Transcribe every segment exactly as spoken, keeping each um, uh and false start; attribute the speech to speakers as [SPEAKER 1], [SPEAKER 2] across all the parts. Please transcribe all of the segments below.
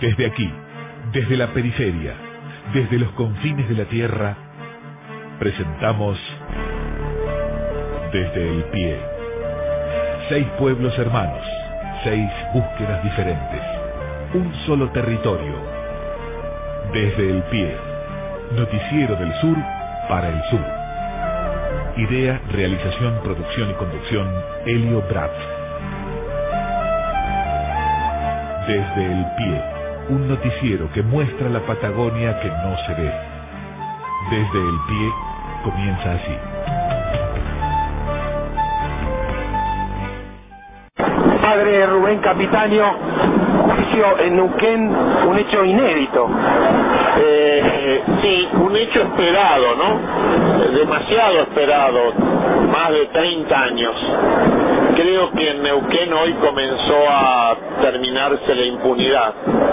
[SPEAKER 1] Desde aquí, desde la periferia, desde los confines de la tierra, presentamos Desde el Pie. Seis pueblos hermanos, seis búsquedas diferentes, un solo territorio. Desde el Pie, noticiero del sur para el sur. Idea, realización, producción y conducción, Helio Braff. Desde el Pie, un noticiero que muestra la Patagonia que no se ve. Desde el Pie, comienza así.
[SPEAKER 2] Padre Rubén Capitaño, juicio en Neuquén, un hecho inédito.
[SPEAKER 3] Eh, sí, un hecho esperado, ¿no? Demasiado esperado, más de treinta años. Creo que en Neuquén hoy comenzó a terminarse la impunidad.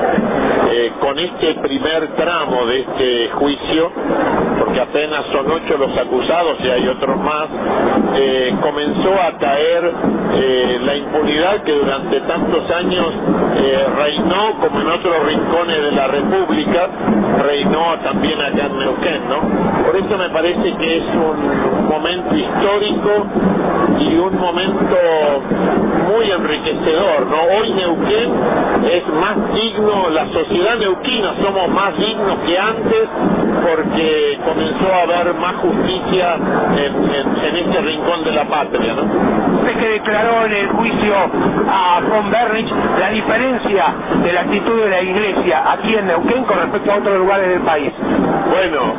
[SPEAKER 3] Eh, con este primer tramo de este juicio, porque apenas son ocho los acusados y hay otros más, eh, comenzó a caer eh, la impunidad que durante tantos años eh, reinó, como en otros rincones de la República, reinó también acá en Neuquén, ¿no? Por eso me parece que es un momento histórico y un momento muy enriquecedor, ¿no? Hoy Neuquén es más digno, la sociedad neuquina somos más dignos que antes porque comenzó a haber más justicia en, en, en este rincón de la patria, ¿no?
[SPEAKER 2] Usted que declaró en el juicio a von Bernich la diferencia de la actitud de la Iglesia aquí en Neuquén con respecto a otros lugares del país.
[SPEAKER 3] Bueno,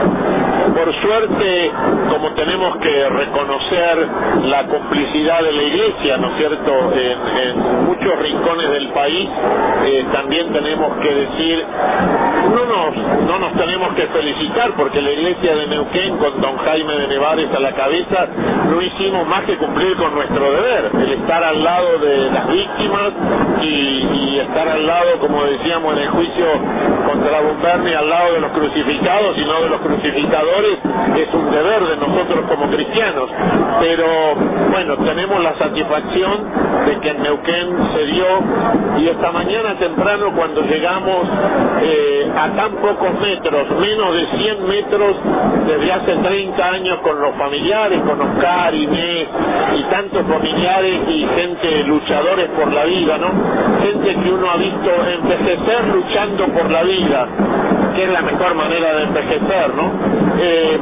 [SPEAKER 3] por suerte, como tenemos que reconocer la complicidad de la Iglesia, ¿no es cierto?, en, en muchos rincones del país, eh, también tenemos que decir, no nos, no nos tenemos que felicitar, porque la Iglesia de Neuquén, con don Jaime de Nevares a la cabeza, no hicimos más que cumplir con nuestro deber, el estar al lado de las víctimas y, y estar al lado, como decíamos en el juicio contra von Bernich, al lado de los crucificados y no de los crucificadores, es un deber de nosotros como cristianos. Pero bueno, tenemos la satisfacción de que en Neuquén se dio, y esta mañana temprano cuando llegamos eh, a tan pocos metros, menos de cien metros desde hace treinta años, con los familiares, con Oscar, Inés y tantos familiares y gente luchadores por la vida, ¿no? Gente que uno ha visto envejecer luchando por la vida, que es la mejor manera de envejecer, ¿no? Eh,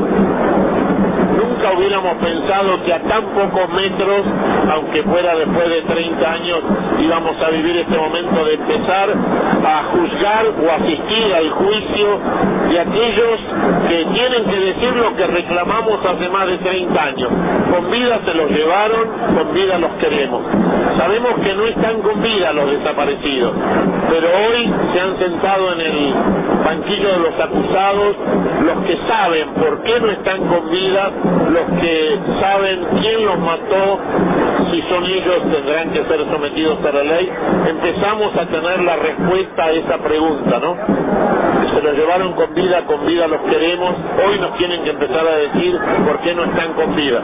[SPEAKER 3] nunca hubiéramos pensado que a tan pocos metros, aunque fuera después de treinta años, íbamos a vivir este momento de empezar a juzgar o asistir al juicio de aquellos que tienen que decir lo que reclamamos hace más de treinta años. Con vida se los llevaron, con vida los queremos. Sabemos que no están con vida los desaparecidos, pero hoy se han sentado en el banquillo de los acusados los que saben por qué no están con vida, los que saben quién los mató, si son ellos tendrán que ser sometidos a la ley. Empezamos a tener la respuesta a esa pregunta, ¿no? Se los llevaron con vida, con vida los queremos, hoy nos tienen que empezar a decir por qué no están con vida.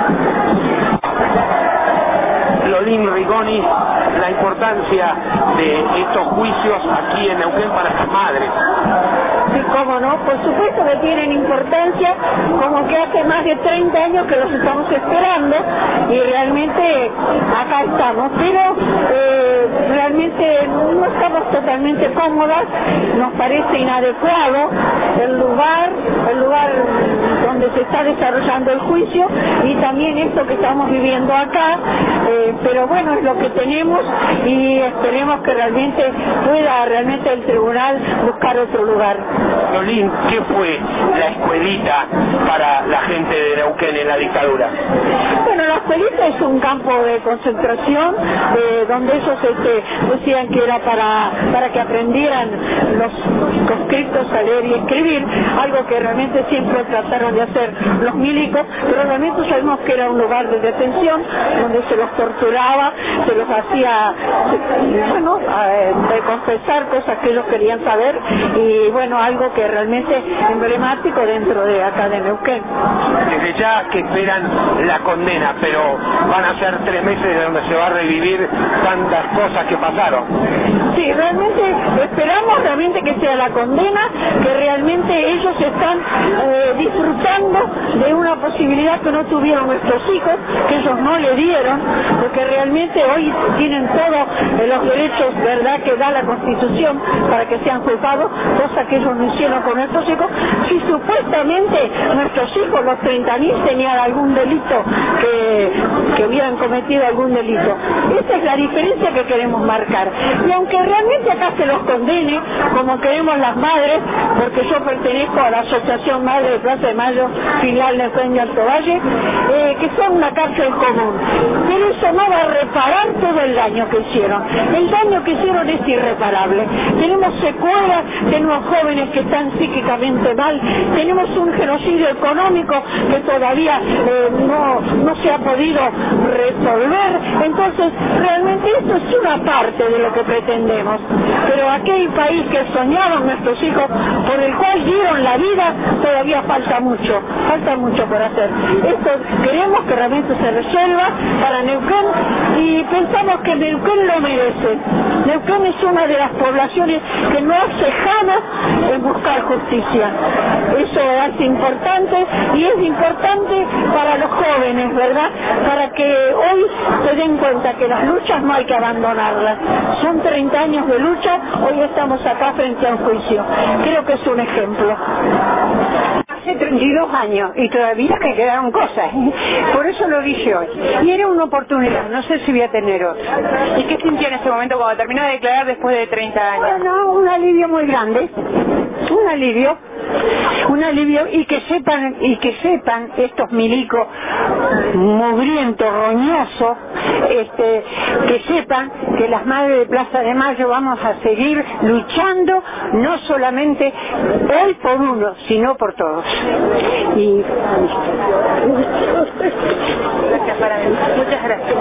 [SPEAKER 2] Lolín Rigoni, la importancia de estos juicios aquí en Neuquén para las madres.
[SPEAKER 4] Sí, cómo no, por supuesto que tienen importancia, como que hace más de treinta años que los estamos esperando y realmente acá estamos, pero eh, realmente no estamos totalmente cómodas, nos parece inadecuado el lugar, el lugar donde se está desarrollando el juicio y también esto que estamos viviendo acá, eh, pero bueno, es lo que tenemos y esperemos que realmente pueda realmente el tribunal buscar otro lugar.
[SPEAKER 2] Lolín, ¿qué fue la escuelita para la gente de Neuquén en la dictadura?
[SPEAKER 4] Bueno, la escuelita es un campo de concentración eh, donde ellos este, decían que era para, para que aprendieran los conscriptos a leer y escribir, algo que realmente siempre trataron de hacer ser los milicos, pero realmente sabemos que era un lugar de detención donde se los torturaba, se los hacía, bueno, de confesar cosas que ellos querían saber, y bueno, algo que realmente emblemático dentro de acá de Neuquén.
[SPEAKER 2] Desde ya que esperan la condena, pero van a ser tres meses donde se va a revivir tantas cosas que pasaron.
[SPEAKER 4] Sí, realmente esperamos realmente que sea la condena, que realmente ellos están eh, disfrutando de una posibilidad que no tuvieron nuestros hijos, que ellos no le dieron, porque realmente hoy tienen todos eh, los derechos, verdad, que da la Constitución para que sean juzgados, cosa que ellos no hicieron con nuestros hijos. Si supuestamente nuestros hijos, los treinta mil, tenían algún delito, que, que hubieran cometido algún delito. Esa es la diferencia que queremos marcar. Y aunque realmente acá se los condene, como queremos las madres, porque yo pertenezco a la Asociación Madre de Plaza de Mayo, filial de Neuquén y Alto Valle, eh, que sea una cárcel común. Pero eso no va a reparar todo el daño que hicieron. El daño que hicieron es irreparable. Tenemos secuelas, tenemos jóvenes que están psíquicamente mal, tenemos un genocidio económico que todavía eh, no, no se ha podido resolver. Entonces, realmente esto es una parte de lo que pretendemos. Pero aquel país que soñaron nuestros hijos, por el cual dieron la vida, todavía falta mucho, falta mucho por hacer. Esto queremos que realmente se resuelva para Neuquén, y pensamos que Neuquén lo merece. Neuquén es una de las poblaciones que no hace jamás en buscar justicia. Eso es importante, y es importante para los jóvenes, ¿verdad? Para que hoy se den cuenta que las luchas no hay que abandonarlas. Son treinta años de lucha, hoy estamos acá frente a un juicio. Creo que es un ejemplo. Hace treinta y dos años y todavía me quedaron cosas, ¿eh? Por eso lo dije hoy. Y era una oportunidad, no sé si voy a tener otra.
[SPEAKER 5] ¿Y qué sintió en ese momento cuando terminó de declarar después de treinta años?
[SPEAKER 4] Bueno, un alivio muy grande, un alivio, un alivio, y que sepan, y que sepan estos milicos mugrientos, roñosos, este, que sepan que las madres de Plaza de Mayo vamos a seguir luchando, no solamente hoy por uno, sino por todos. Y
[SPEAKER 5] gracias, para mí. Muchas gracias.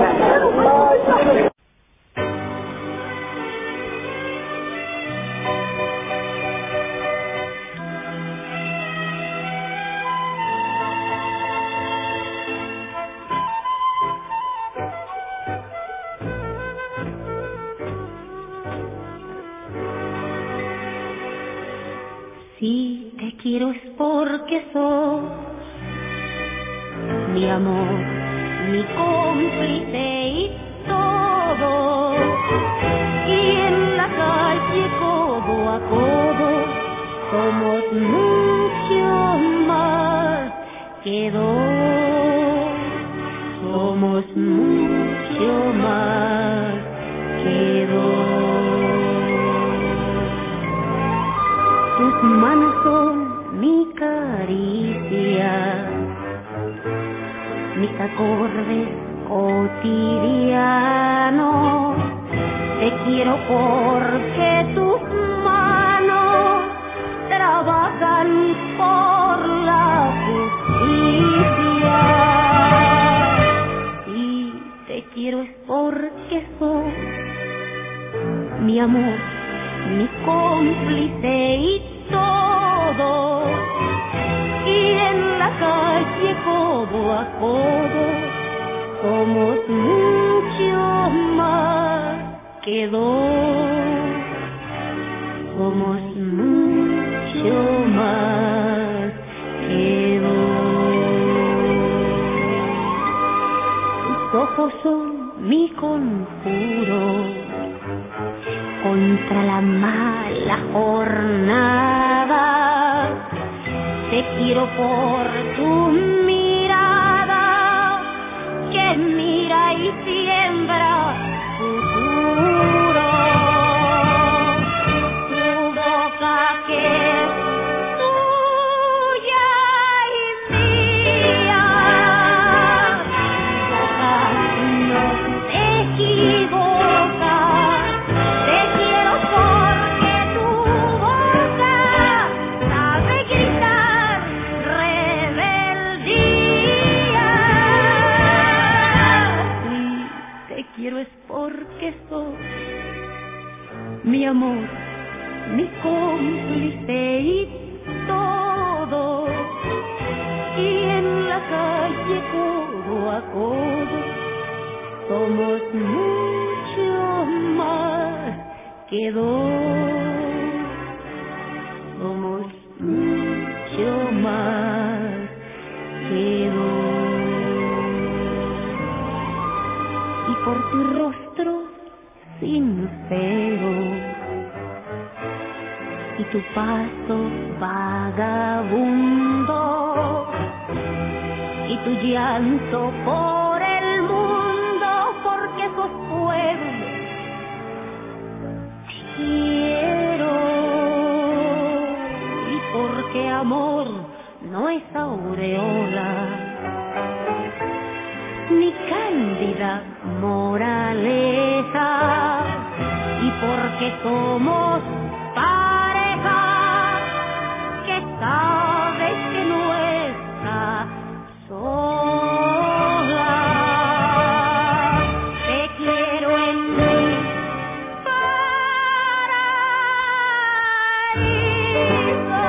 [SPEAKER 6] Si te quiero es porque sos mi amor, mi cómplice y todo. Y en la calle codo a codo somos mucho más que dos. Somos mucho más que dos. Tus manos son mi caricia, mis acordes cotidianos. Te quiero porque tus manos trabajan por la justicia. Y te quiero es porque sos mi amor, mi cómplice y todo. Y en la calle codo a codo somos mucho más que dos. Somos mucho más que dos. Tus ojos son mi conjuro contra la mala jornada. Te quiero por tu mirada que mira y siembra futuro. Tu boca que es tuya y mía. No te equivocas. Te quiero porque tu boca sabe gritar, revelar. mi amor, mi cómplice y todo. Y en la calle codo a codo somos mucho más que dos. Somos mucho más que dos. Y por tu rostro sincero y tu paso vagabundo y tu llanto por el mundo, porque sos pueblo, te quiero. Y porque amor no es aureola ni cándida moraleja, y porque somos pareja que sabes que no está sola. Te quiero en mi paraíso,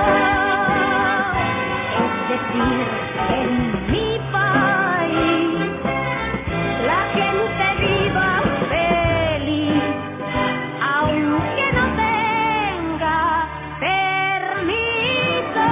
[SPEAKER 6] es decir, en mi país, la gente viva feliz, aunque no tenga permiso.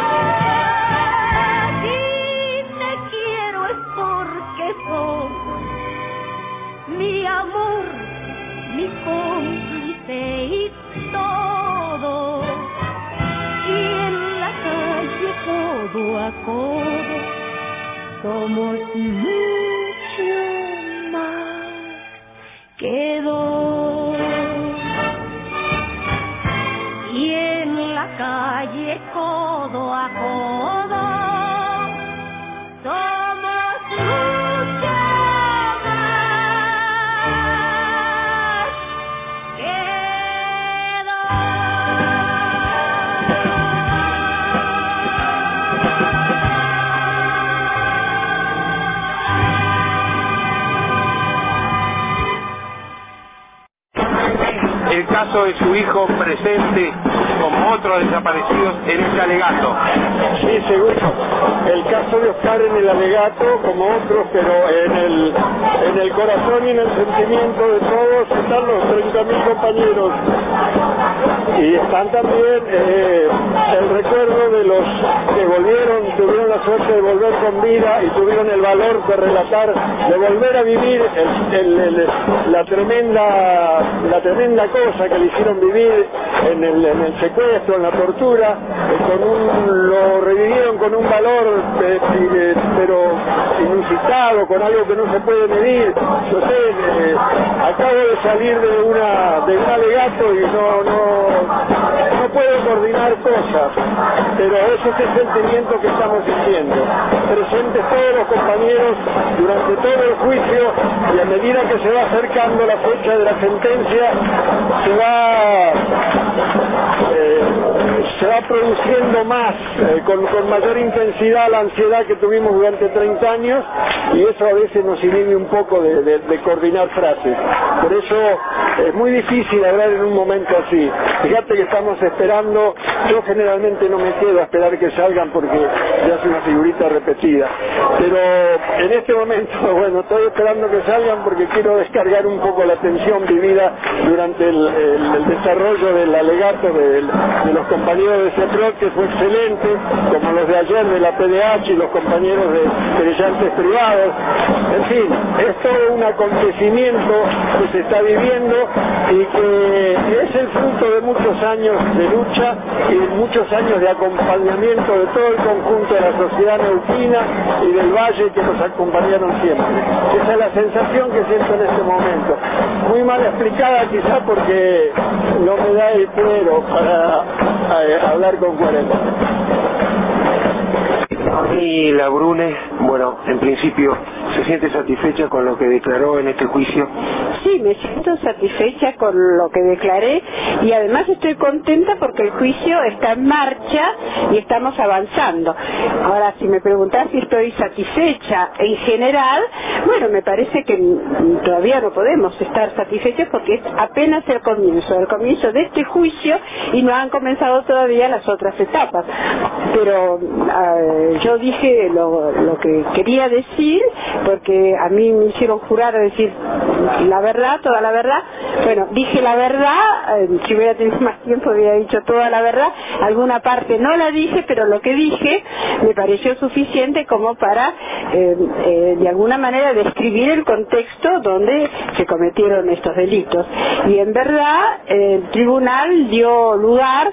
[SPEAKER 6] Si te quiero es porque sos mi amor, mi cómplice y todo. Y en la calle codo a codo somos mucho más que dos. Y en la calle codo a codo somos mucho más que
[SPEAKER 2] el caso de su hijo presente como otros desaparecidos en este alegato.
[SPEAKER 7] Sí, seguro. El caso de Oscar en el alegato, como otros, pero en el, en el corazón y en el sentimiento de todos están los treinta mil compañeros. Y están también eh, el recuerdo de los que volvieron, tuvieron la suerte de volver con vida y tuvieron el valor de relatar, de volver a vivir el, el, el, la tremenda la tremenda cosa que le hicieron vivir en el, en el secuestro, en la tortura, eh, con un, lo revivieron con un valor eh, eh, pero inusitado, con algo que no se puede medir. Yo sé, eh, acabo de salir de una de un alegato y no no no puedo coordinar cosas, pero ese es el sentimiento que estamos sintiendo, presentes todos los compañeros durante todo el juicio, y a medida que se va acercando la fecha de la sentencia se va eh, se va produciendo más eh, con, con mayor intensidad la ansiedad que tuvimos durante treinta años, y eso a veces nos inhibe un poco de, de, de coordinar frases. Por eso es muy difícil hablar en un momento así. Fíjate que estamos esperando, yo generalmente no me quedo a esperar que salgan porque ya es una figurita repetida, pero en este momento, bueno, estoy esperando que salgan porque quiero descargar un poco la tensión vivida durante el, el, el desarrollo del alegato de, de los compañeros de CEPROC, que fue excelente, como los de ayer de la P D H y los compañeros de querellantes privados. En fin, es todo un acontecimiento que se está viviendo y que es el fruto de muchos años de lucha y de muchos años de acompañamiento de todo el conjunto de la sociedad neuquina y del Valle, que nos acompañaron siempre. Esa es la sensación que siento en este momento. Muy mal explicada quizá porque no me da el cuero para eh, hablar con cuarenta.
[SPEAKER 2] Y la Brune, bueno, en principio, ¿se siente satisfecha con lo que declaró en este juicio?
[SPEAKER 4] Sí, me siento satisfecha con lo que declaré y además estoy contenta porque el juicio está en marcha y estamos avanzando. Ahora, si me preguntás si estoy satisfecha en general, Bueno, me parece que todavía no podemos estar satisfechos porque es apenas el comienzo, el comienzo de este juicio y no han comenzado todavía las otras etapas. Pero uh, yo dije lo, lo que quería decir, porque a mí me hicieron jurar a decir la verdad, toda la verdad. Bueno, dije la verdad, eh, si hubiera tenido más tiempo hubiera dicho toda la verdad. Alguna parte no la dije, pero lo que dije me pareció suficiente como para eh, eh, de alguna manera describir el contexto donde se cometieron estos delitos. Y en verdad el tribunal dio lugar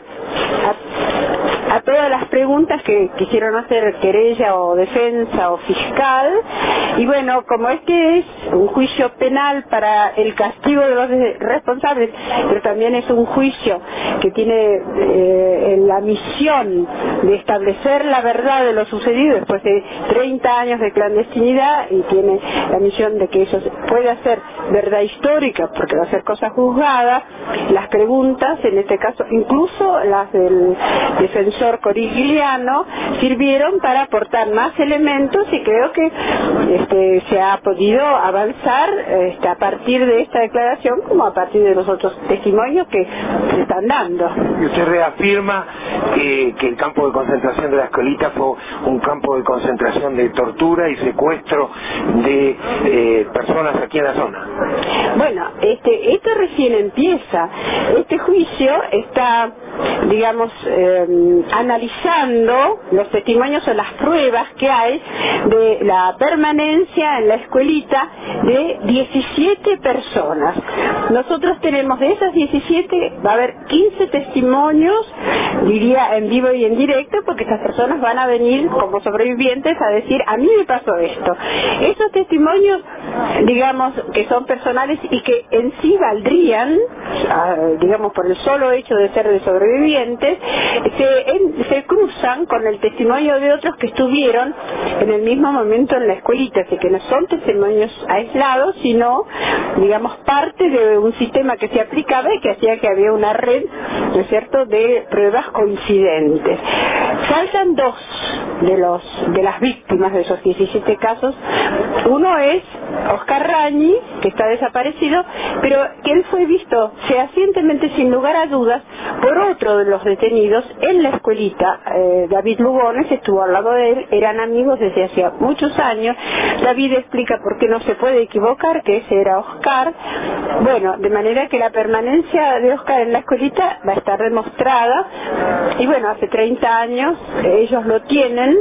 [SPEAKER 4] a, a todas las preguntas que quisieron hacer querella o defensa o fiscal. Y bueno, como este es un juicio penal para el castigo de los responsables, pero también es un juicio que tiene eh, la misión de establecer la verdad de lo sucedido después de treinta años de clandestinidad, y tiene la misión de que eso pueda ser verdad histórica porque va a ser cosa juzgada. Las preguntas, en este caso incluso las del defensor Corigliano, sirvieron para aportar más elementos, y creo que este, se ha podido avanzar este, a partir de esta declaración como a partir de los otros testimonios que se están dando.
[SPEAKER 2] Y usted reafirma que, que el campo de concentración de la Escolita fue un campo de concentración de tortura y secuestro de eh, personas aquí en la zona.
[SPEAKER 4] Bueno, este, esto recién empieza. Este juicio está, digamos, eh, analizando los testimonios o las pruebas que hay de la permanencia en la escuelita de diecisiete personas. Nosotros tenemos de esas diecisiete, va a haber quince testimonios, diría en vivo y en directo, porque estas personas van a venir como sobrevivientes a decir, a mí me pasó esto. Esos testimonios, digamos, que son personales y que en sí valdrían, digamos, por el solo hecho de ser de sobrevivientes, se, en, se cruzan con el testimonio de otros que estuvieron en el mismo momento en la escuelita, así que no son testimonios aislados, sino, digamos, parte de un sistema que se aplicaba y que hacía que había una red, ¿no es cierto?, de pruebas coincidentes. Faltan dos de los de las víctimas de esos diecisiete casos. Uno es Oscar Rañi, que está desaparecido, pero que él fue visto fehacientemente, sin lugar a dudas, por otro de los detenidos en la escuelita. eh, David Lugones estuvo al lado de él, eran amigos desde hacía muchos años. David explica por qué no se puede equivocar, que ese era Oscar. Bueno, de manera que la permanencia de Oscar en la escuelita va a estar demostrada, y bueno, hace treinta años eh, ellos lo tienen,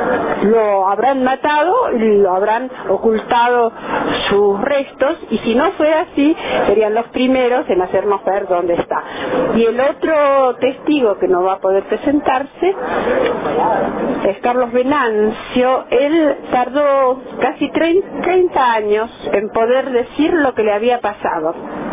[SPEAKER 4] lo habrán matado, lo habrán ocultado sus restos, y si no fue así, serían los primeros en hacernos ver dónde está. Y el otro testigo que no va a poder presentarse es Carlos Venancio. Él tardó casi treinta años en poder decir lo que le había pasado.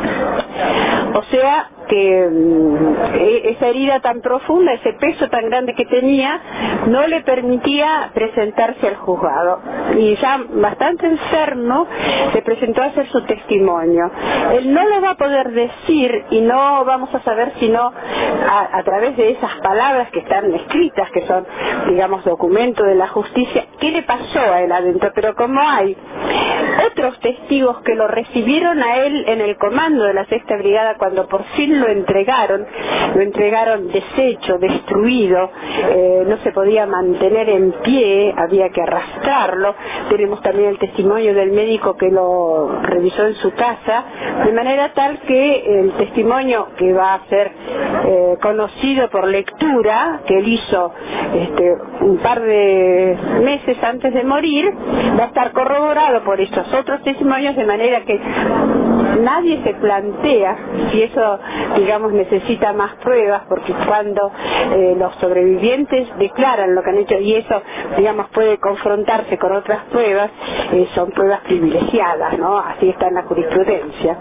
[SPEAKER 4] O sea que eh, esa herida tan profunda, ese peso tan grande que tenía, no le permitía presentarse al juzgado, y ya bastante enfermo se presentó a hacer su testimonio. Él no lo va a poder decir, y no vamos a saber sino a, a través de esas palabras que están escritas, que son, digamos, documento de la justicia, qué le pasó a él adentro. Pero como hay otros testigos que lo recibieron a él en el comando de la sexta brigada, cuando por fin lo entregaron, lo entregaron deshecho, destruido, eh, no se podía mantener en pie, había que arrastrarlo. Tenemos también el testimonio del médico que lo revisó en su casa, de manera tal que el testimonio que va a ser eh, conocido por lectura, que él hizo este, un par de meses antes de morir, va a estar corroborado por estos otros testimonios, de manera que nadie se plantea si eso, digamos, necesita más pruebas, porque cuando eh, los sobrevivientes declaran lo que han hecho y eso, digamos, puede confrontarse con otras pruebas, eh, son pruebas privilegiadas, ¿no? Así está en la jurisprudencia.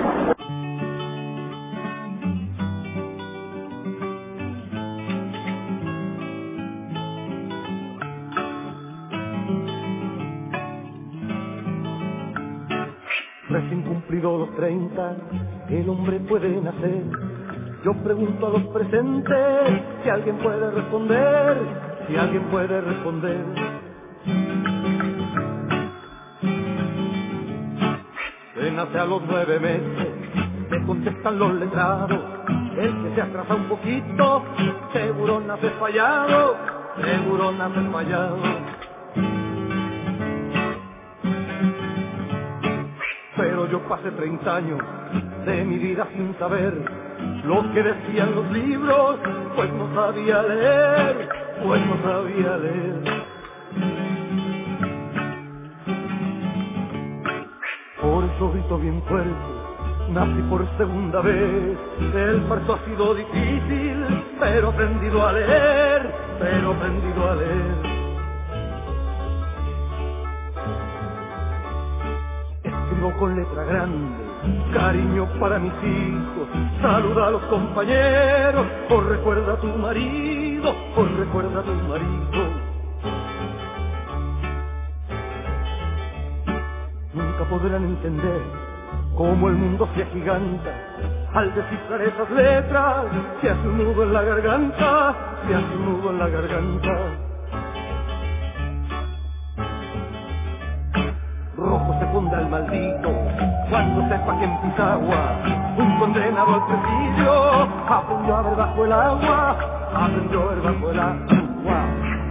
[SPEAKER 8] Recién cumplido los treinta, el hombre puede nacer. Yo pregunto a los presentes si alguien puede responder, si alguien puede responder. nace a los nueve meses, le contestan los letrados. El que se atrasa un poquito, seguro nace fallado, seguro nace fallado. Pero yo pasé treinta años de mi vida sin saber lo que decían los libros, pues no sabía leer, pues no sabía leer. Por eso grito bien fuerte, nací por segunda vez. El parto ha sido difícil, pero he aprendido a leer, pero he aprendido a leer. Escribo con letra grande, cariño para mis hijos, saluda a los compañeros, o recuerda a tu marido, o recuerda a tu marido. Nunca podrán entender cómo el mundo se agiganta al descifrar esas letras, se hace un nudo en la garganta, se hace un nudo en la garganta. Rojo se funda el maldito cuando sepa que en Pisagua un condenado al presidio aprendió a ver bajo el agua, aprendió a ver bajo el agua.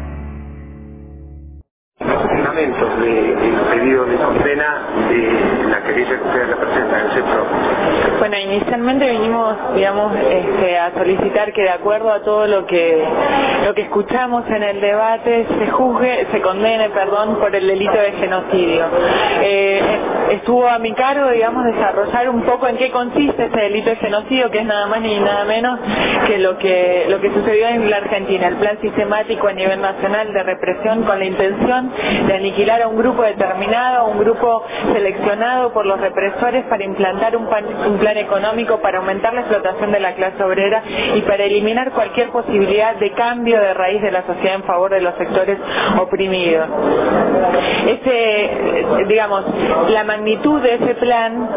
[SPEAKER 2] Los fundamentos del pedido de condena de la querella que ustedes representan en el centro.
[SPEAKER 5] Bueno, inicialmente vinimos, digamos, este, a solicitar que de acuerdo a todo lo que lo que escuchamos en el debate se juzgue, se condene, perdón, por el delito de genocidio. Eh, estuvo a mi cargo, digamos, desarrollar un poco en qué consiste ese delito de genocidio, que es nada más ni nada menos que lo que lo que sucedió en la Argentina, el plan sistemático a nivel nacional de represión con la intención de aniquilar a un grupo determinado, un grupo seleccionado por los represores para implantar un, pan, un plan económico para aumentar la explotación de la clase obrera y para eliminar cualquier posibilidad de cambio de raíz de la sociedad en favor de los sectores oprimidos. Ese, digamos, la magnitud de ese plan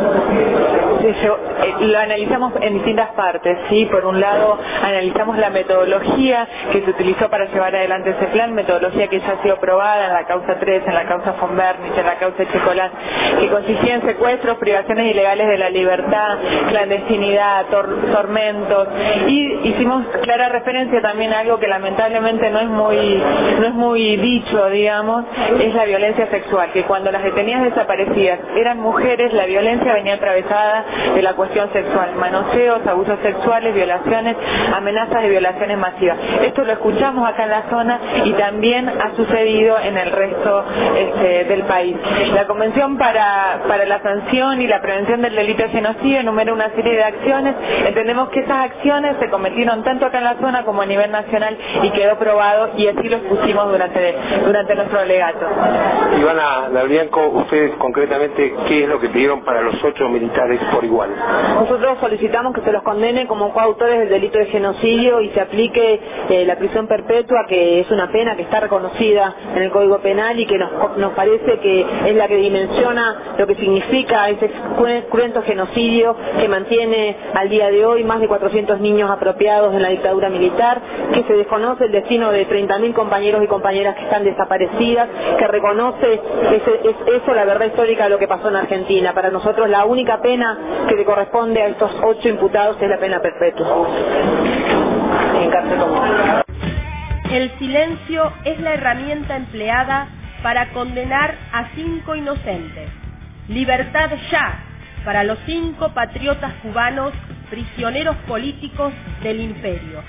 [SPEAKER 5] lo analizamos en distintas partes, ¿sí? Por un lado, analizamos la metodología que se utilizó para llevar adelante ese plan, metodología que ya ha sido probada en la causa tres, en la causa von Bernich, en la causa Checolán, que consistía en secuestros, privaciones ilegales de la libertad, clandestinidad, tor tormentos, y hicimos clara referencia también a algo que lamentablemente no es muy no es muy dicho, digamos, es la violencia sexual, que cuando las detenidas desaparecidas eran mujeres, la violencia venía atravesada de la cuestión sexual, manoseos, abusos sexuales, violaciones, amenazas de violaciones masivas. Esto lo escuchamos acá en la zona y también ha sucedido en el resto este, del país. La Convención para, para la Sanción y la Prevención del Delito de Genocidio enumera una serie de acciones. Entendemos que esas acciones se cometieron tanto acá en la zona como a nivel nacional y quedó probado, y así lo expusimos durante, durante nuestro alegato.
[SPEAKER 2] Ivana Dalbianco, ustedes concretamente, ¿qué es lo que pidieron para los ocho militares por igual?
[SPEAKER 9] Nosotros solicitamos que se los condene como coautores del delito de genocidio y se aplique eh, la prisión perpetua, que es una pena que está reconocida en el Código Penal y que nos, nos parece que es la que dimensiona lo que significa ese cruento genocidio que mantiene al día de hoy más de cuatrocientos niños apropiados en la dictadura militar, que se desconoce el destino de treinta mil compañeros y compañeras que están desaparecidas, que reconoce ese, es eso la verdad histórica de lo que pasó en Argentina. Para nosotros la única pena que le corresponde a estos ocho imputados es la pena perpetua en cárcel común.
[SPEAKER 10] El silencio es la herramienta empleada para condenar a cinco inocentes. Libertad ya para los cinco patriotas cubanos, prisioneros políticos del imperio.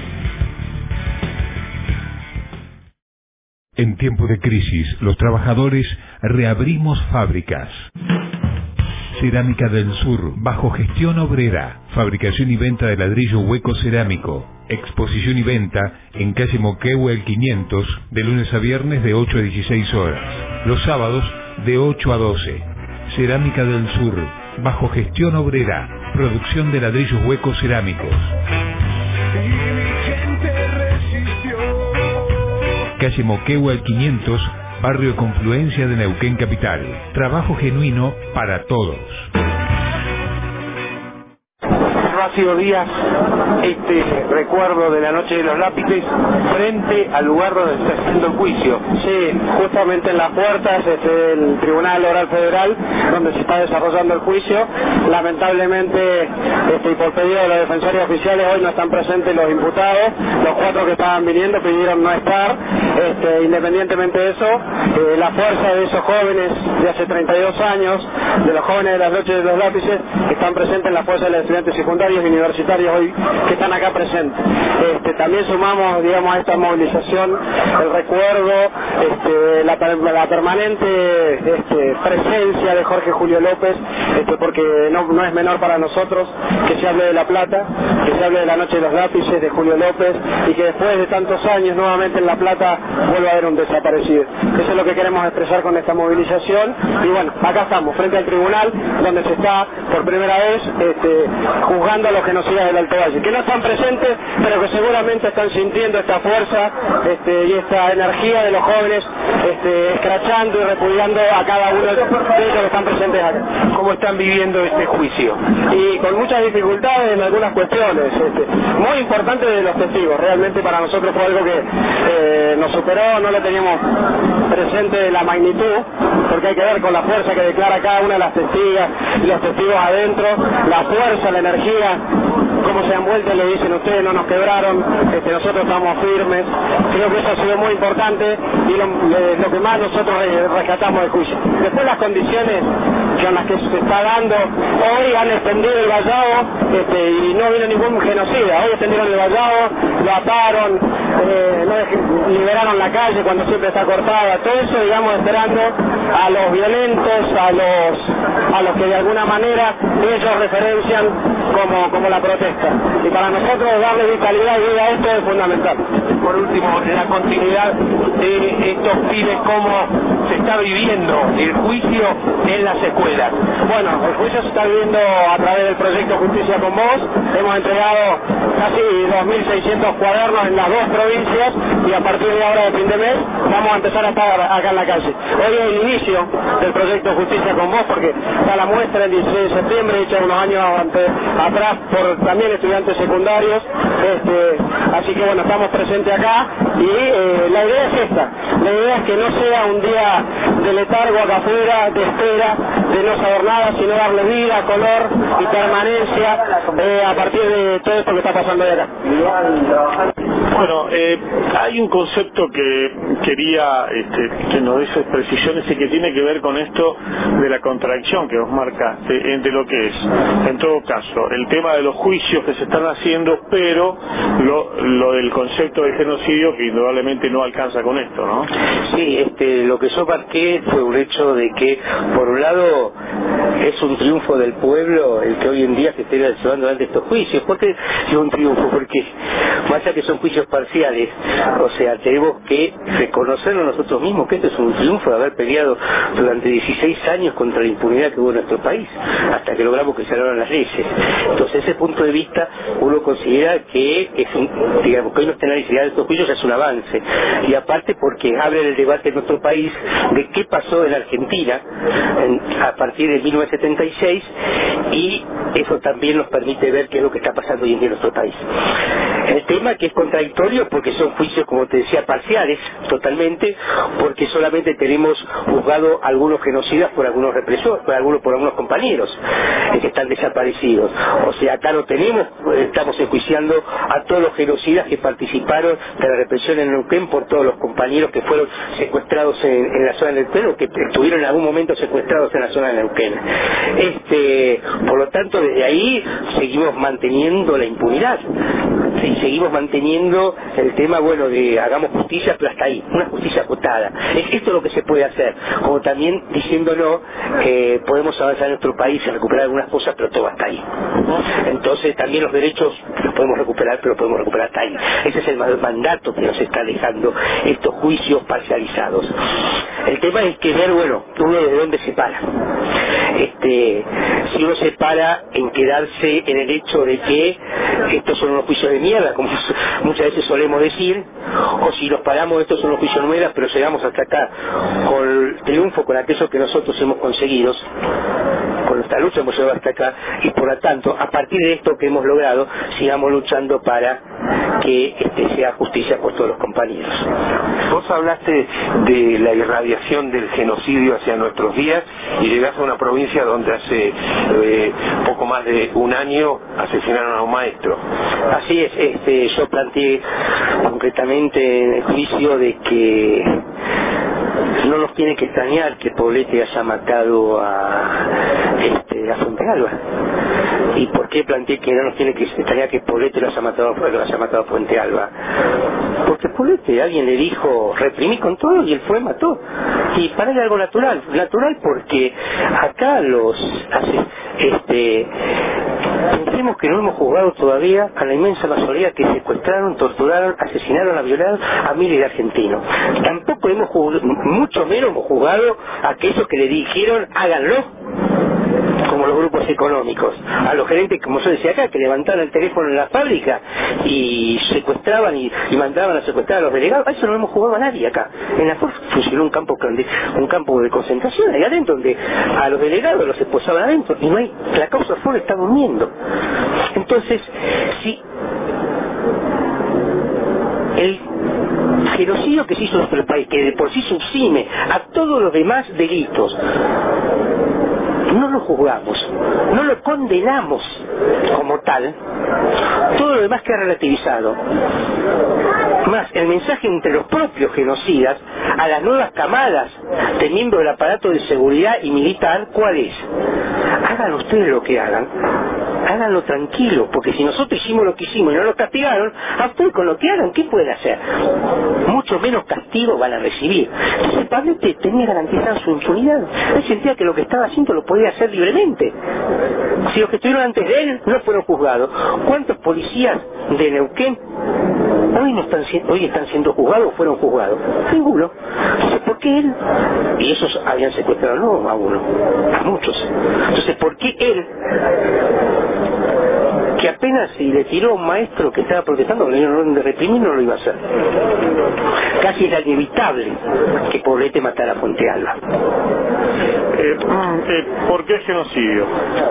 [SPEAKER 1] En tiempo de crisis, los trabajadores reabrimos fábricas. Cerámica del Sur, bajo gestión obrera. Fabricación y venta de ladrillo hueco cerámico. Exposición y venta en calle Moquehue el quinientos, de lunes a viernes de ocho a dieciséis horas. Los sábados de ocho a doce. Cerámica del Sur, bajo gestión obrera. Producción de ladrillos huecos cerámicos. Calle Moquehue el quinientos, barrio de Confluencia de Neuquén Capital. Trabajo genuino para todos.
[SPEAKER 2] Horacio Díaz, este recuerdo de la noche de los lápices frente al lugar donde se está haciendo el juicio.
[SPEAKER 7] Sí, justamente en las puertas este, del Tribunal Oral Federal, donde se está desarrollando el juicio. Lamentablemente, este, y por pedido de los defensores oficiales, hoy no están presentes los imputados. Los cuatro que estaban viniendo pidieron no estar. Este, independientemente de eso, eh, la fuerza de esos jóvenes de hace treinta y dos años, de los jóvenes de las noches de los lápices, que están presentes en la fuerza de los estudiantes secundarios y universitarios hoy, que están acá presentes. Este, también sumamos, digamos, a esta movilización el recuerdo, este, la, la permanente este, presencia de Jorge Julio López, este, porque no, no es menor para nosotros que se hable de La Plata, que se hable de la noche de los lápices de Julio López, y que después de tantos años nuevamente en La Plata vuelva a haber un desaparecido. Eso es lo que queremos expresar con esta movilización. Y bueno, acá estamos, frente al tribunal, donde se está por primera vez este, juzgando a los genocidas del Alto Valle, que no están presentes, pero que seguramente están sintiendo esta fuerza este, y esta energía de los jóvenes este, escrachando y repudiando a cada uno de ellos que están presentes acá.
[SPEAKER 2] ¿Cómo están viviendo este juicio?
[SPEAKER 7] Y con muchas dificultades en algunas cuestiones, este, muy importante de los testigos. Realmente para nosotros fue algo que eh, nos superó, no lo teníamos presente la magnitud, porque hay que ver con la fuerza que declara cada una de las testigas y los testigos adentro, la fuerza, la energía, cómo se han vuelto y le dicen ustedes no nos quebraron, este, nosotros estamos firmes. Creo que eso ha sido muy importante y lo, le, lo que más nosotros rescatamos del juicio. Después las condiciones con las que se está dando, hoy han extendido el vallado este, y no vino ningún genocida, hoy extendieron el vallado, lo ataron, eh, no liberaron la calle cuando siempre está cortada, todo eso digamos esperando a los violentos, a los a los que de alguna manera ellos referencian como, como la protesta. Y para nosotros darle vitalidad y vida a esto es fundamental.
[SPEAKER 2] Por último, la continuidad de estos pibes, cómo se está viviendo el juicio en las escuelas.
[SPEAKER 7] Bueno, el juicio se está viviendo a través del proyecto Justicia con Vos. Hemos entregado casi dos mil seiscientos cuadernos en las dos provincias y a partir de ahora de fin de mes vamos a empezar a estar acá en la calle. Hoy es el inicio del proyecto Justicia con Vos porque está la muestra el dieciséis de septiembre, hecha unos años ante, atrás por también estudiantes secundarios. Este, así que bueno, estamos presentes acá y eh, la idea es esta. La idea es que no sea un día de letargo acá afuera, de espera, de no saber nada, sino darle vida, color y permanencia eh, a partir de todo esto que está pasando de acá.
[SPEAKER 3] Bueno, eh, hay un concepto que quería este, que nos des precisiones y que tiene que ver con esto de la contradicción que os marcaste entre lo que es, en todo caso, el tema de los juicios que se están haciendo, pero lo, lo del concepto de genocidio que indudablemente no alcanza con esto, ¿no?
[SPEAKER 11] Sí, este, lo que yo marqué fue un hecho de que, por un lado, es un triunfo del pueblo el que hoy en día se esté llevando adelante estos juicios. ¿Por qué es un triunfo? Porque, más allá que son juicios parciales, o sea, tenemos que reconocernos nosotros mismos que esto es un triunfo de haber peleado durante dieciséis años contra la impunidad que hubo en nuestro país, hasta que logramos que se abran las leyes. Entonces, desde ese punto de vista, uno considera que es un, digamos, que hoy no estén analizando estos juicios es un avance. Y aparte porque abre el debate en nuestro país de qué pasó en Argentina en, a partir de mil novecientos setenta y seis, y eso también nos permite ver qué es lo que está pasando hoy en día en nuestro país. El tema que es contradictorio porque son juicios, como te decía, parciales totalmente, porque solamente tenemos juzgado algunos genocidas por algunos represores, por algunos, por algunos compañeros eh, que están desaparecidos. O sea, acá no tenemos, estamos enjuiciando a todos los genocidas que participaron de la represión en Neuquén por todos los compañeros que fueron secuestrados en, en la zona de Neuquén o que estuvieron en algún momento secuestrados en la zona de Neuquén. Este, por lo tanto, desde ahí seguimos manteniendo la impunidad. Y seguimos manteniendo el tema, bueno, de hagamos justicia, pero hasta ahí, una justicia acotada. Es esto lo que se puede hacer, como también diciéndonos que podemos avanzar en nuestro país y recuperar algunas cosas, pero todo hasta ahí. Entonces también los derechos los podemos recuperar, pero podemos recuperar hasta ahí. Ese es el mandato que nos está dejando estos juicios parcializados. El tema es que ver, bueno, uno desde dónde se para. Este, si uno se para en quedarse en el hecho de que estos son unos juicios de mierda, como muchas veces solemos decir, o si nos paramos, estos son los juicios de mierda, pero llegamos hasta acá con el triunfo, con aquello que nosotros hemos conseguido. con nuestra lucha hemos llegado hasta acá, y por lo tanto, a partir de esto que hemos logrado, sigamos luchando para que este, sea justicia por todos los compañeros.
[SPEAKER 2] Vos hablaste de la irradiación del genocidio hacia nuestros días y llegás a una provincia donde hace eh, poco más de un año asesinaron a un maestro.
[SPEAKER 11] Así es, este, yo planteé concretamente en el juicio de que no nos tiene que extrañar que Poblete haya matado a, este, a Fuentealba. ¿Y por qué planteé que no nos tiene que extrañar que Poblete lo haya matado, lo haya matado a Fuentealba? Porque Poblete, alguien le dijo, reprimí con todo, y él fue, mató. Y para él algo natural, natural porque acá los, este, pensemos que no hemos juzgado todavía a la inmensa mayoría que secuestraron, torturaron, asesinaron, violaron a miles de argentinos. Tampoco hemos juzgado, mucho menos hemos juzgado a aquellos que le dijeron háganlo, como los grupos económicos, a los gerentes, como yo decía acá, que levantaban el teléfono en la fábrica y secuestraban y, y mandaban a secuestrar a los delegados. A eso no hemos jugado a nadie acá. En la Ford funcionó un campo un campo de concentración ahí adentro, donde a los delegados los esposaban adentro, y no hay, la causa Ford está durmiendo. Entonces, si el genocidio que se hizo en nuestro país, que de por sí subsime a todos los demás delitos, no lo juzgamos, no lo condenamos como tal, todo lo demás queda relativizado. Más, el mensaje entre los propios genocidas a las nuevas camadas de miembros del aparato de seguridad y militar, ¿cuál es? Hagan ustedes lo que hagan, háganlo tranquilo, porque si nosotros hicimos lo que hicimos y no nos castigaron, a ustedes con lo que hagan, ¿qué pueden hacer? Mucho menos castigo van a recibir. Entonces Poblete tenía garantizada su impunidad. Él sentía que lo que estaba haciendo lo podía hacer libremente. Si los que estuvieron antes de él no fueron juzgados, ¿cuántos policías de Neuquén hoy no están hoy están siendo juzgados o fueron juzgados? Ninguno. Entonces, ¿por qué él? Y esos habían secuestrado no a uno, a muchos. Entonces, ¿por qué él, que apenas si le tiró a un maestro que estaba protestando, le dieron orden de reprimir, no lo iba a hacer? Casi era inevitable que Poblete matara a Fuentealba.
[SPEAKER 3] Eh, eh, ¿Por qué genocidio?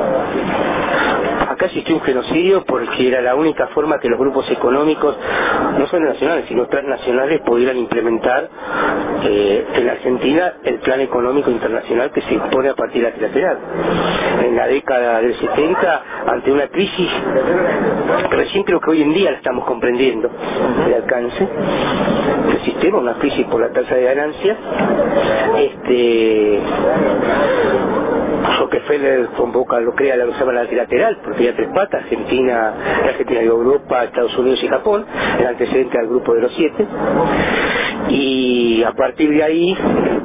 [SPEAKER 11] Acá existió un genocidio porque era la única forma que los grupos económicos, no solo nacionales, sino transnacionales, pudieran implementar eh, en la Argentina el plan económico internacional que se impone a partir de la trilateral. En la década del setenta, ante una crisis, recién creo que hoy en día la estamos comprendiendo, el alcance del sistema, una crisis por la tasa de ganancia, este... Rockefeller convoca, lo crea, lo llama la trilateral, porque había tres patas, Argentina, Argentina y Europa, Estados Unidos y Japón, el antecedente al grupo de los siete, y a partir de ahí,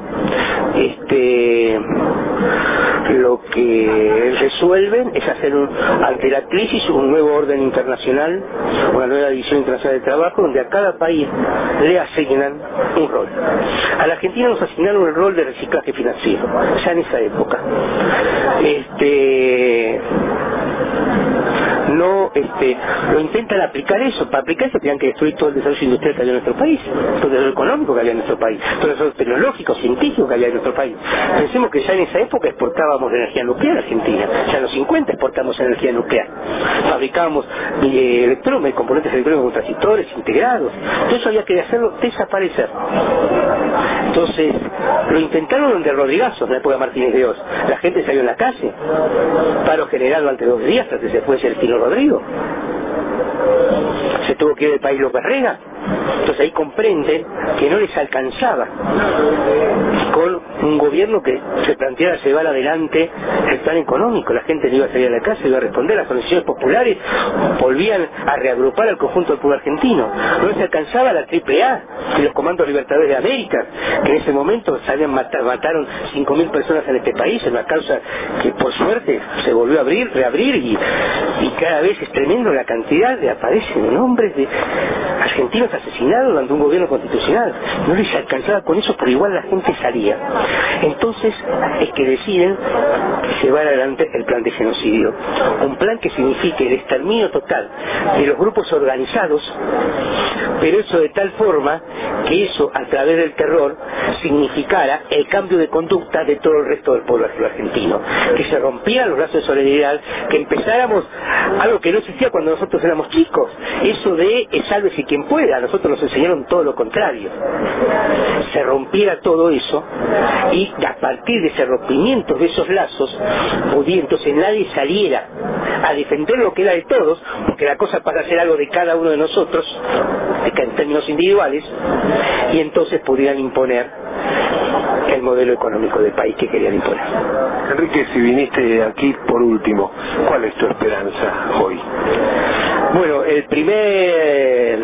[SPEAKER 11] este, lo que resuelven es hacer un, ante la crisis un nuevo orden internacional, una nueva división internacional de trabajo, donde a cada país le asignan un rol. A la Argentina nos asignaron el rol de reciclaje financiero, ya en esa época. Este no este lo intentan aplicar eso. Para aplicar eso tenían que destruir todo el desarrollo industrial que había en nuestro país, todo el desarrollo económico que había en nuestro país, todo el desarrollo tecnológico, científico que había en nuestro país. Pensemos que ya en esa época exportábamos energía nuclear a Argentina, ya en los cincuenta exportamos energía nuclear, fabricábamos eh, electrónicos, componentes electrónicos con transistores integrados, todo eso había que hacerlo desaparecer. Entonces lo intentaron de rodrigazos en la época de Martínez de Oz. La gente salió en la calle, paro general durante dos días hasta que se fue Celestino Rodrigo, se tuvo que ir del país López Rega. Entonces ahí comprenden que no les alcanzaba con un gobierno que se planteara llevar adelante el plan económico. La gente no iba a salir a la calle, iba a responder, las organizaciones populares volvían a reagrupar al conjunto del pueblo argentino. No les alcanzaba la triple A y los comandos libertadores de América, que en ese momento sabían matar, mataron cinco mil personas en este país, en una causa que por suerte se volvió a abrir, reabrir, y, y cada vez es tremendo la cantidad de aparecen nombres de argentinos asesinados durante un gobierno constitucional. No les alcanzaba con eso, pero igual la gente salía. Entonces es que deciden llevar adelante el plan de genocidio, un plan que signifique el exterminio total de los grupos organizados, pero eso de tal forma que eso a través del terror significara el cambio de conducta de todo el resto del pueblo argentino, que se rompieran los lazos de solidaridad, que empezáramos algo que no existía cuando nosotros éramos chicos, eso de eh, sálvese quien pueda. A nosotros nos enseñaron todo lo contrario, se rompiera todo eso, y a partir de ese rompimiento de esos lazos pudiera entonces nadie saliera a defender lo que era de todos, porque la cosa pasa a ser algo de cada uno de nosotros en términos individuales, y entonces pudieran imponer el modelo económico del país que querían imponer.
[SPEAKER 2] Enrique, si viniste aquí por último, ¿cuál es tu esperanza hoy?
[SPEAKER 11] Bueno, el primer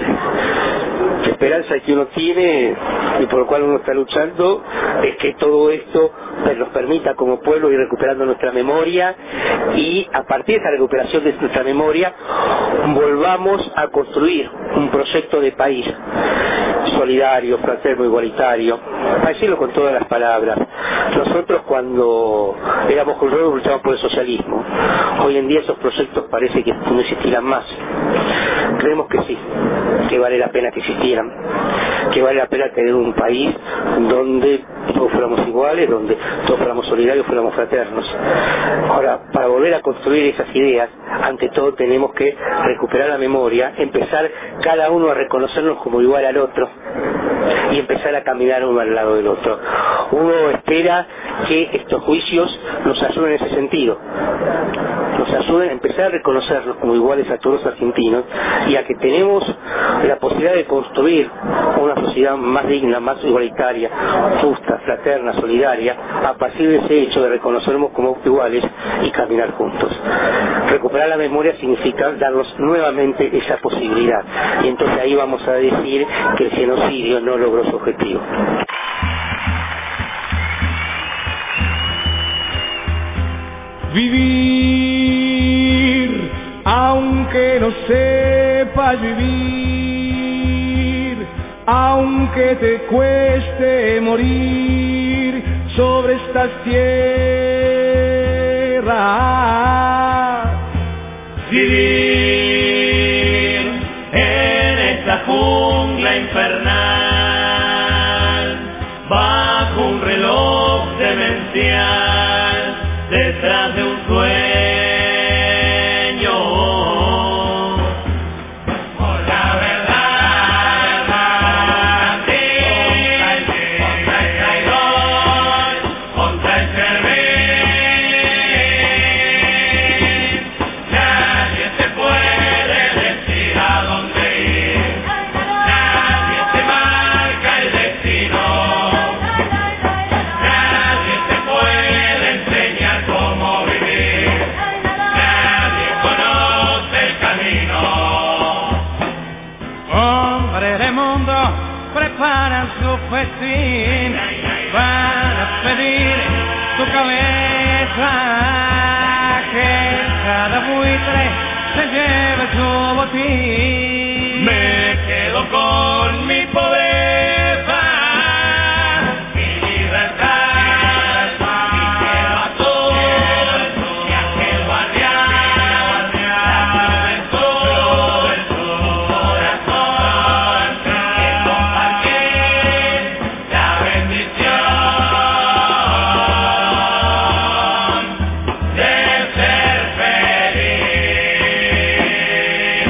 [SPEAKER 11] esperanza que uno tiene y por lo cual uno está luchando es que todo esto nos permita como pueblo ir recuperando nuestra memoria, y a partir de esa recuperación de nuestra memoria volvamos a construir un proyecto de país solidario, fraterno, igualitario, para decirlo con todas las palabras. Nosotros cuando éramos jóvenes luchábamos por el socialismo. Hoy en día esos proyectos parece que no existirán más. Creemos que sí, que vale la pena que existieran, que vale la pena tener un país donde todos fuéramos iguales, donde todos fuéramos solidarios, fuéramos fraternos. Ahora, para volver a construir esas ideas, ante todo tenemos que recuperar la memoria, empezar cada uno a reconocernos como igual al otro y empezar a caminar uno al lado del otro. Uno espera que estos juicios nos ayuden en ese sentido, nos ayuden a empezar a reconocernos como iguales a todos los argentinos, y a que tenemos la posibilidad de construir una sociedad más digna, más igualitaria, justa, fraterna, solidaria, a partir de ese hecho de reconocernos como iguales y caminar juntos. Recuperar la memoria significa darnos nuevamente esa posibilidad, y entonces ahí vamos a decir que el genocidio no logró su objetivo.
[SPEAKER 12] Vivir, aunque no sepas vivir, aunque te cueste morir sobre estas tierras. Vivir en esta jungla infernal, bajo un reloj demencial, detrás de un sueño. Por la verdad, contra ti, contra el traidor, contra el servín. Nadie te puede decir a dónde ir, nadie te marca el destino. Nadie te puede enseñar cómo vivir, nadie conoce el camino. Hombre de mundo, prepara su festín, van a pedir tu cabeza, que cada buitre se lleve su botín. Me quedo con mi pobreza, mi libertad, y quiero a todos, y aquel barrial, la juventud, su corazón, que compartir la bendición de ser feliz.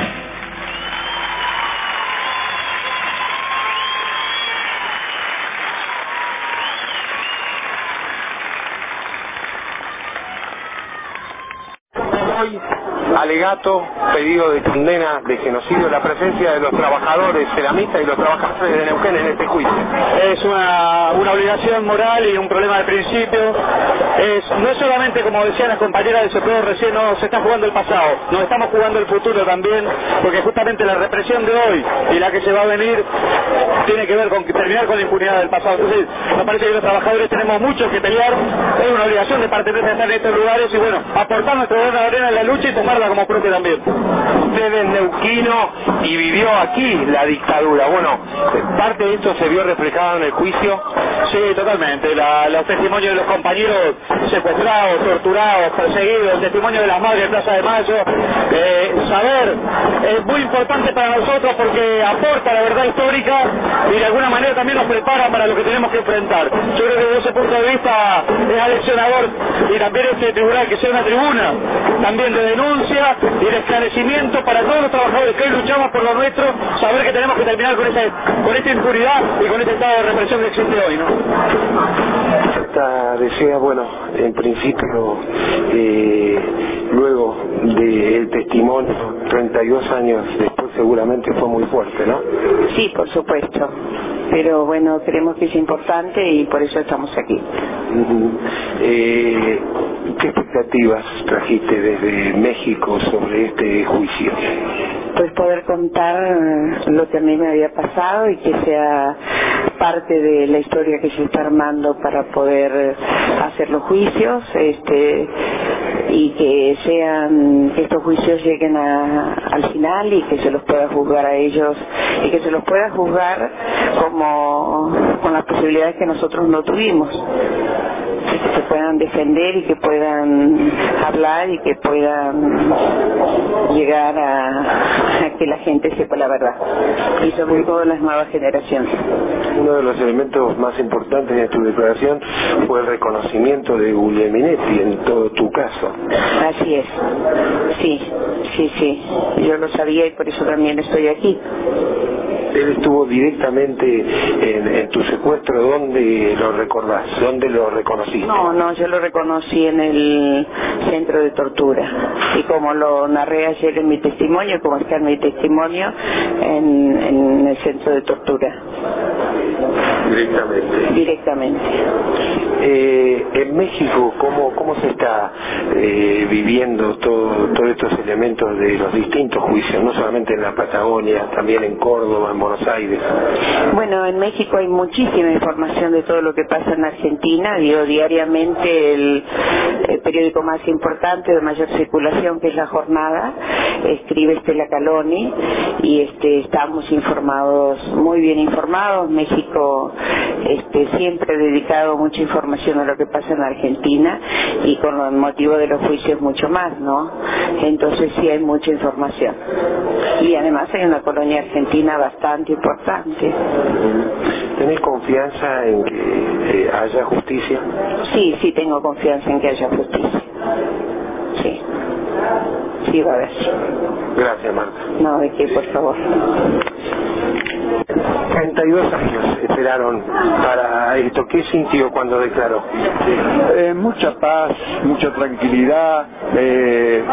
[SPEAKER 2] Hoy, alegato, pedido de condena de genocidio, la presencia de los trabajadores ceramistas y los trabajadores de Neuquén en este juicio.
[SPEAKER 13] Es una, una obligación moral y un problema de principio. Es, no es solamente, como decían las compañeras de C P O recién, no se está jugando el pasado, nos estamos jugando el futuro también, porque justamente la represión de hoy y la que se va a venir tiene que ver con terminar con la impunidad del pasado. Entonces, me parece que los trabajadores tenemos mucho que pelear, es una obligación de parte nuestra estar en estos lugares y bueno, aportar nuestra grano de arena en la lucha y tomarla como propia también.
[SPEAKER 2] Usted es neuquino y vivió aquí la dictadura. Bueno, parte de esto se vio reflejado en el juicio.
[SPEAKER 13] Sí, totalmente. La, los testimonios de los compañeros secuestrados, torturados, perseguidos, el testimonio de las madres de Plaza de Mayo, eh, saber es muy importante para nosotros porque aporta la verdad histórica y de alguna manera también nos prepara para lo que tenemos que enfrentar. Yo creo que desde ese punto de vista es aleccionador y también este tribunal que sea una tribuna también de denuncia y de esclarecimiento para todos los trabajadores que hoy luchamos por lo nuestro, saber que tenemos que terminar con, ese, con esta impunidad y con este estado de represión que existe hoy, ¿no?
[SPEAKER 2] Esta decía, bueno, en principio, eh, luego del testimonio, treinta y dos años después seguramente fue muy fuerte, ¿no?
[SPEAKER 14] Sí, por supuesto. Pero bueno, creemos que es importante y por eso estamos aquí.
[SPEAKER 2] Uh-huh. eh, ¿Qué expectativas trajiste desde México sobre este juicio?
[SPEAKER 14] Pues poder contar lo que a mí me había pasado y que sea parte de la historia que se está armando para poder hacer los juicios, este, y que sean, que estos juicios lleguen a, al final y que se los pueda juzgar a ellos y que se los pueda juzgar como con las posibilidades que nosotros no tuvimos, que se puedan defender y que puedan hablar y que puedan llegar a, a que la gente sepa la verdad y sobre todo las nuevas generaciones.
[SPEAKER 2] Uno de los elementos más importantes de tu declaración fue el reconocimiento de Guglielminetti en todo tu caso.
[SPEAKER 14] Así es, sí, sí, sí, yo lo sabía y por eso también estoy aquí.
[SPEAKER 2] Él estuvo directamente en, en tu secuestro. ¿Dónde lo recordás? ¿Dónde lo reconociste?
[SPEAKER 14] No, no, yo lo reconocí en el centro de tortura. Y como lo narré ayer en mi testimonio, como está en mi testimonio, en, en el centro de tortura.
[SPEAKER 2] Directamente.
[SPEAKER 14] Directamente.
[SPEAKER 2] Eh, en México, ¿cómo, cómo se está eh, viviendo todo, todos estos elementos de los distintos juicios? No solamente en la Patagonia, también en Córdoba, en Buenos Aires.
[SPEAKER 14] Bueno, en México hay muchísima información de todo lo que pasa en Argentina. Digo, diariamente el, el periódico más importante de mayor circulación, que es La Jornada, escribe Estela Caloni y este, estamos informados, muy bien informados. México este, siempre ha dedicado mucha información a lo que pasa en Argentina y con el motivo de los juicios mucho más, ¿no? Entonces sí hay mucha información. Y además hay una colonia argentina bastante importante.
[SPEAKER 2] ¿Tenés confianza en que eh, haya justicia?
[SPEAKER 14] Sí, sí tengo confianza en que haya justicia. Sí. Sí va a haber.
[SPEAKER 2] Gracias, Marta.
[SPEAKER 14] No, de qué, por favor.
[SPEAKER 2] treinta y dos años esperaron para esto. ¿Qué sintió cuando declaró?
[SPEAKER 7] Eh, mucha paz, mucha tranquilidad, eh,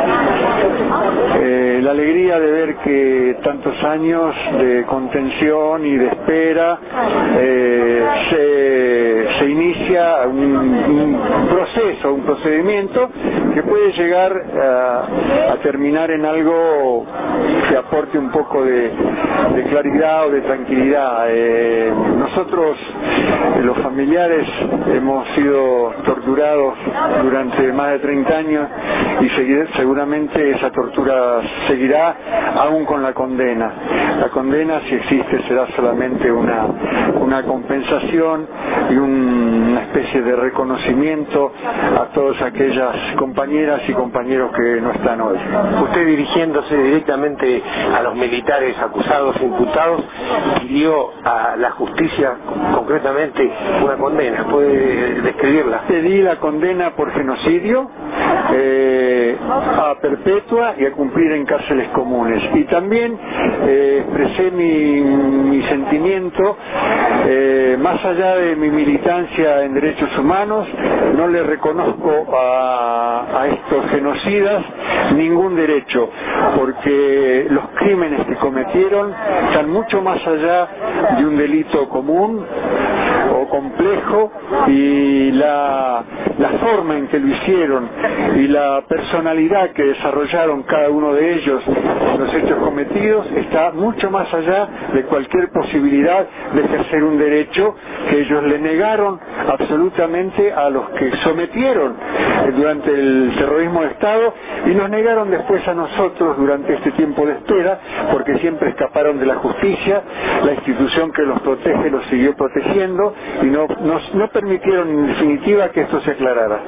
[SPEAKER 7] eh, la alegría de ver que tantos años de contención y de espera eh, se, se inicia un, un proceso, un procedimiento que puede llegar a, a terminar en algo que aporte un poco de, de claridad o de tranquilidad. Eh, nosotros, eh, los familiares, hemos sido torturados durante más de treinta años y seguir, seguramente esa tortura seguirá aún con la condena. La condena, si existe, será solamente una, una compensación y un, una especie de reconocimiento a todas aquellas compañeras y compañeros que no están hoy.
[SPEAKER 2] Usted, dirigiéndose directamente a los militares acusados e imputados, pidió a la justicia concretamente una condena. ¿Puede describirla?
[SPEAKER 7] Pedí la condena por genocidio eh, a perpetua y a cumplir en cárceles comunes. Y también eh, expresé mi, mi sentimiento, eh, más allá de mi militancia en derechos humanos, no le reconozco a, a estos genocidas ningún derecho, porque los crímenes que cometieron están mucho más allá de un delito común o complejo, y la, la forma en que lo hicieron y la personalidad que desarrollaron cada uno de ellos en los hechos cometidos está mucho más allá de cualquier posibilidad de ejercer un derecho que ellos le negaron absolutamente a los que sometieron durante el terrorismo de Estado y nos negaron después a nosotros durante este tiempo de espera, porque siempre escaparon de la justicia, la institución que los protege los siguió protegiendo y no, no, no permitieron en definitiva que esto se aclarara.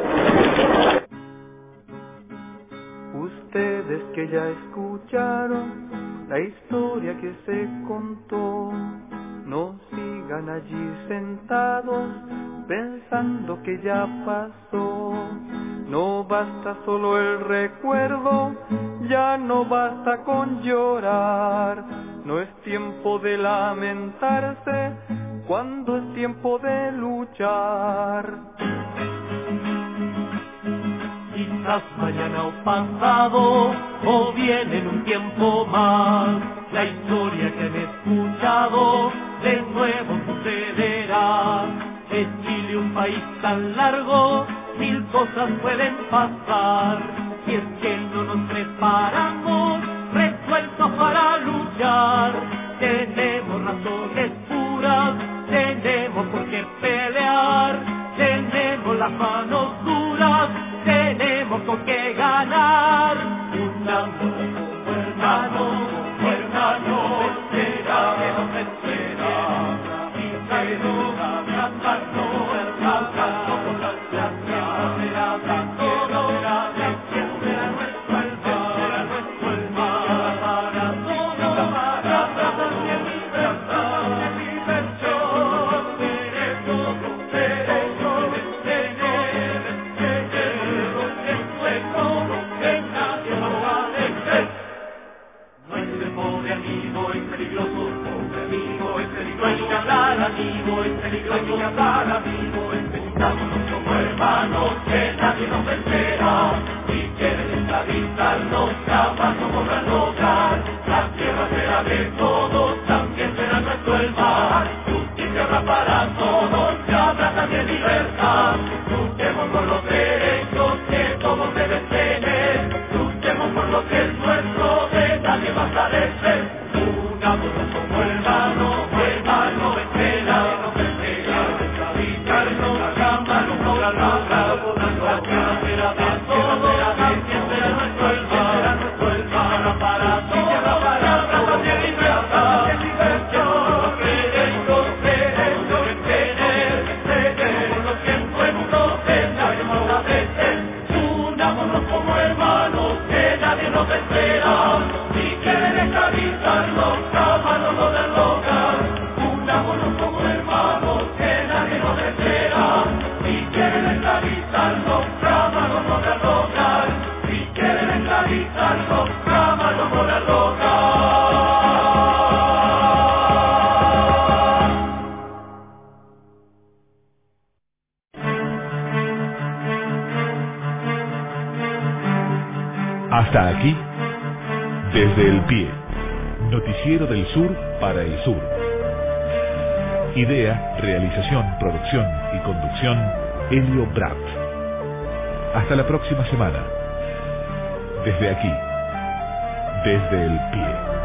[SPEAKER 8] Ustedes que ya escucharon la historia que se contó, no sigan allí sentados pensando que ya pasó. No basta solo el recuerdo, ya no basta con llorar. No es tiempo de lamentarse cuando es tiempo de luchar.
[SPEAKER 12] Quizás mañana o pasado o bien en un tiempo más, la historia que han escuchado de nuevo sucederá. Es Chile un país tan largo, mil cosas pueden pasar. Si es que no nos preparamos, resueltos para luchar, tenemos razones puras, tenemos por qué pelear, tenemos las manos duras, tenemos con qué ganar. Unamos como hermanos, hermanos, espera, que nos espera, y caemos abrazando, abrazando con las gracias, será todo, será nuestro alma, será nuestro alma, para todo, para abrazar y libertad, diversión, derecho, derecho, tener, tener, no es el pobre amigo, es peligroso, pobre amigo, es peligroso, hay que hablar amigo, es peligroso, hay que hablar amigo, es peligroso, como hermanos, que nadie nos espera, si quieren esclavizarnos, jamás no podrán lograr, la tierra será de todos, también será nuestro el mar, justicia habrá para todos, y habrá también libertad, luchemos por los derechos que todos deben tener, luchemos por lo que es nuestro, de nadie va a carecer. Unámonos como hermanos, hermanos, espera, nos espera, esclavizarnos, jamás no podrán lograr, la tierra será de todos, también será nuestro el mar, será nuestro el mar, para todos, para también libertad, diversión, derechos, derechos, tener, tener, por lo que es nuestro, de nadie va a carecer. Unámonos como hermanos, que nadie nos espera, si quieren esclavizarnos, jamás no podrán lograr. Unámonos como hermanos, que nadie nos espera, si quieren esclavizarnos, jamás no podrán lograr. Si quieren esclavizarnos, jamás no podrán lograr.
[SPEAKER 1] Hasta aquí, Desde el Pie, noticiero del sur para el sur. Idea, realización, producción y conducción, Helio Brat. Hasta la próxima semana. Desde aquí, Desde el Pie.